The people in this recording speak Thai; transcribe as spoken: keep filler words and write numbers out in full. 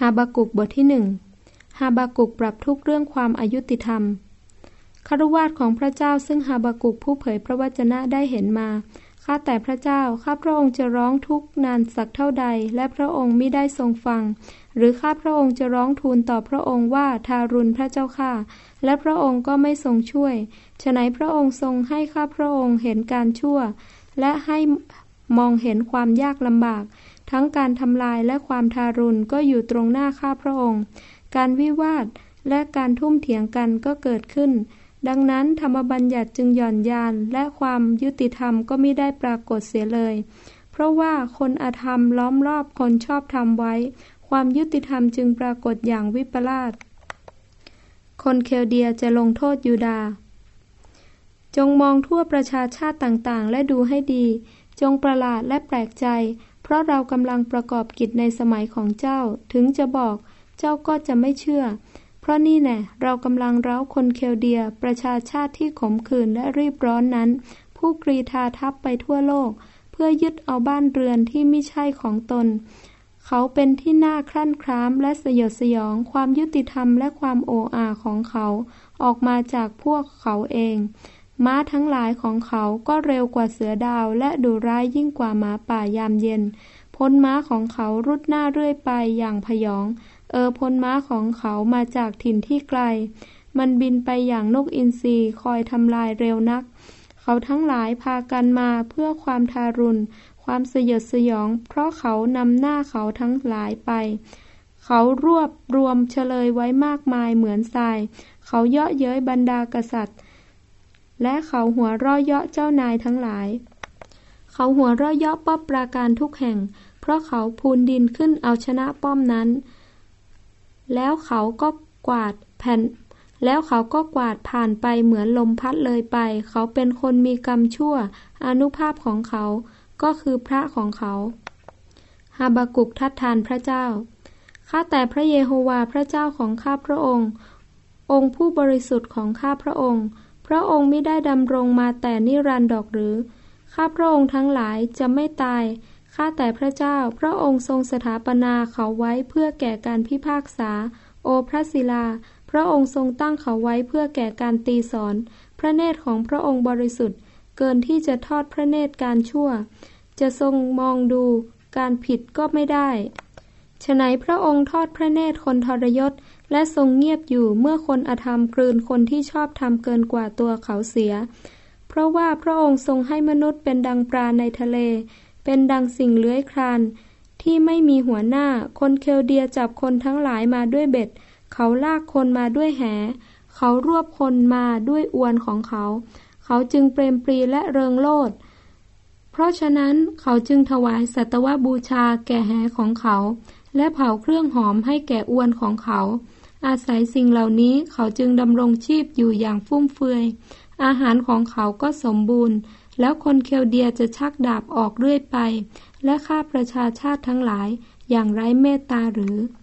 ฮาบากุกบทที่หนึ่งฮาบากุกปรับทุกข์เรื่องความอายุติธรรมคฤหัสถ์ของพระเจ้าซึ่งฮาบากุกผู้เผยพระวจนะได้เห็นมาข้าแต่พระเจ้าข้าพระองค์จะร้องทุกข์นานสักเท่าใดและพระองค์มิได้ทรงฟังหรือข้าพระองค์จะร้องทูลต่อพระองค์ว่าทารุณพระเจ้าข้าและพระองค์ก็ไม่ทรงช่วยฉะไหนพระองค์ทรงให้ข้าพระองค์เห็นการชั่วและให้มองเห็นความยากลำบากทั้งการทำลายและความทารุณก็อยู่ตรงหน้าข้าพระองค์การวิวาทและการทุ่มเถียงกันก็เกิดขึ้นดังนั้นธรรมบัญญัติจึงหย่อนยานและความยุติธรรมก็มิได้ปรากฏเสียเลยเพราะว่าคนอธรรมล้อมรอบคนชอบธรรมไว้ความยุติธรรมจึงปรากฏอย่างวิปลาสคนเคลเดียจะลงโทษยูดาห์จงมองทั่วประชาชาติต่างๆและดูให้ดีจงประหลาดและแปลกใจเพราะเรากำลังประกอบกิจในสมัยของเจ้าถึงจะบอกเจ้าก็จะไม่เชื่อเพราะนี่แน่เรากำลังเร้าคนเคลเดียประชาชาติที่ขมขื่นและรีบร้อนนั้นผู้กรีธาทัพไปทั่วโลกเพื่อยึดเอาบ้านเรือนที่ไม่ใช่ของตนเขาเป็นที่น่าครั่นคร้ามและสยดสยองความยุติธรรมและความโอ้อาของเขาออกมาจากพวกเขาเองม้าทั้งหลายของเขาก็เร็วกว่าเสือดาวและดุร้ายยิ่งกว่าหมาป่ายามเย็นพลม้าของเขารุดหน้าเรื่อยไปอย่างพยองเออพลม้าของเขามาจากถิ่นที่ไกลมันบินไปอย่างนกอินทรีคอยทำลายเร็วนักเขาทั้งหลายพากันมาเพื่อความทารุณความสยดสยองเพราะเขานำหน้าเขาทั้งหลายไปเขารวบรวมเฉลยไว้มากมายเหมือนทรายเขาเยาะเย้ยบรรดากษัตริย์และเขาหัวเราะเยาะเจ้านายทั้งหลายเขาหัวเราะเยาะป้อมปราการทุกแห่งเพราะเขาพูนดินขึ้นเอาชนะป้อมนั้นแล้วเขาก็กวาดแผ่นแล้วเขาก็กวาดผ่านไปเหมือนลมพัดเลยไปเขาเป็นคนมีกรรมชั่วอานุภาพของเขาก็คือพระของเขาฮาบากุกทัดทานพระเจ้าข้าแต่พระเยโฮวาห์พระเจ้าของข้าพระองค์องค์ผู้บริสุทธิ์ของข้าพระองค์พระองค์มิได้ดำรงมาแต่นิรันดร์ดอกหรือข้าพระองค์ทั้งหลายจะไม่ตายข้าแต่พระเจ้าพระองค์ทรงสถาปนาเขาไว้เพื่อแก่การพิพากษาโอพระศิลาพระองค์ทรงตั้งเขาไว้เพื่อแก่การตีสอนพระเนตรของพระองค์บริสุทธิ์เกินที่จะทอดพระเนตรการชั่วจะทรงมองดูการผิดก็ไม่ได้ฉะไหนพระองค์ทอดพระเนตรคนทรยศและทรงเงียบอยู่เมื่อคนอธรรมกลืนคนที่ชอบธรรมเกินกว่าตัวเขาเสียเพราะว่าพระองค์ทรงให้มนุษย์เป็นดังปลาในทะเลเป็นดังสิ่งเลื้อยคลานที่ไม่มีหัวหน้าคนเคลเดียจับคนทั้งหลายมาด้วยเบ็ดเขาลากคนมาด้วยแหเขารวบคนมาด้วยอวนของเขาเขาจึงเปรมปรีและเริงโลดเพราะฉะนั้นเขาจึงถวายสัตวบูชาแก่แหของเขาและเผาเครื่องหอมให้แก่อวนของเขาอาศัยสิ่งเหล่านี้เขาจึงดำรงชีพอยู่อย่างฟุ่มเฟือยอาหารของเขาก็สมบูรณ์แล้วคนเคลเดียจะชักดาบออกเรื่อยไปและฆ่าประชาชาติทั้งหลายอย่างไร้เมตตาหรือ